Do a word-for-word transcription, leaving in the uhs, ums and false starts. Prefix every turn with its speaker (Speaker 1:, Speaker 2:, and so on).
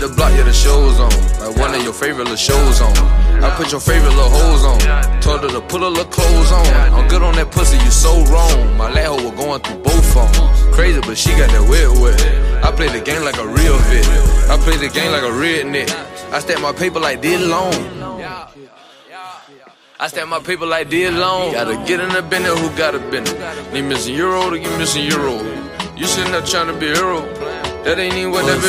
Speaker 1: the block, yeah, the show's on. Like one of your favorite little shows on. I put your favorite little hoes on. Told her to put her little clothes on. I'm good on that pussy, you so wrong. My last hoe was going through both phones. Crazy, but she got that wet wet. I play the game like a real vet. I play the game like a redneck. I stack my paper like this long. I stack my paper like this long. Gotta get in the bender, who got a bender? Need missing euro to get missing euro. You sitting there trying to be a hero. That ain't even what that be.